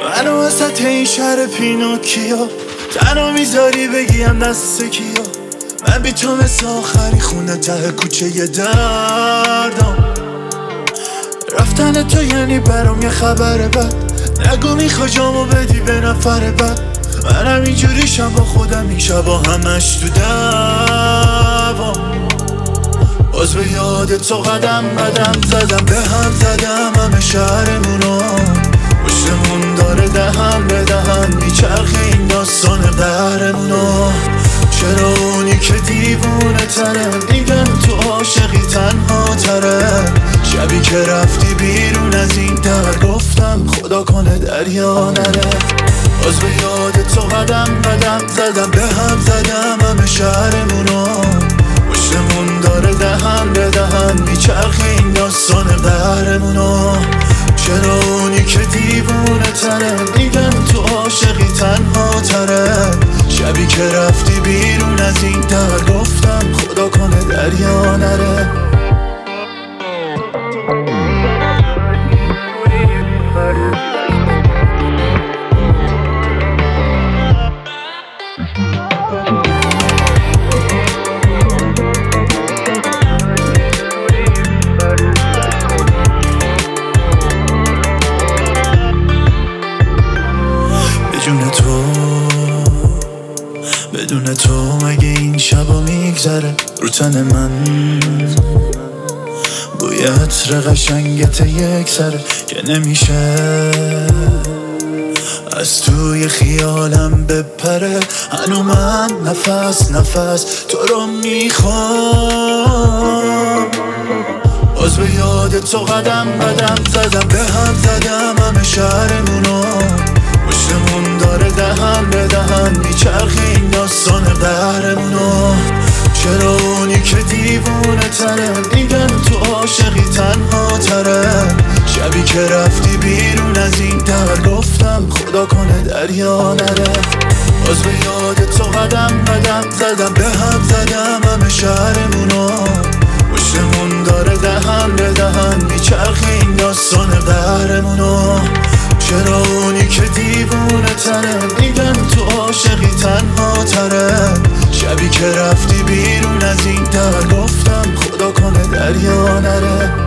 منو وسط این شهر پینوکیا تنها میذاری بگیم دست کیا. من بی تو مثل آخری خونه ته کوچه یه دردم. رفتن تو یعنی برام یه خبر بد. نگو میخوا جامو بدی به نفر بد. منم اینجوریشم با خودم این شبا همش تو دوام. باز به یاد تو قدم زدم به هم زدم همه شهرمونو. پشتمون داره دهن به دهن میچرخه این داستان قهرمونو. چرا اونی که دیوونه تره میگن تو عاشقی تنها تره. شبی که رفتی بیرون از این در گفتم خدا کنه دریا نره. باز به یاد تو قدم زدم به هم زدم همه شهرمونو. پشتمون داره دهن به دهن میچرخه این داستان قهرمونو. چرا اونی که دیوونه تره میگن تو عاشقی تنها تره. شبی که رفتی بیرون از این در گفتم خدا کنه دریا نره. بدون تو مگه این شبا میگذره رو تن من. بوی عطر قشنگت یک سره که نمیشه از توی خیالم بپره. هنو من نفس تو رو میخوام. باز به یاد تو قدم زدم به هم زدم همه شهرمونو. پشتمون داره دهن به دهن میچرخه این داستان قهرمونو. چرا اونی که دیوونه تره میگن تو عاشقی تنها تره. شبی که رفتی بیرون از این در گفتم خدا کنه دریا نره. باز به یاد تو قدم زدم به هم زدم همه شهرمونو. پشتمون داره دهن به دهن میچرخه این داستان قهرمونو. چرا اونی که دیوونه تره میگن تو عاشقی تنها تره. شبی که رفتی بیرون از این در گفتم خدا کنه دریا نره.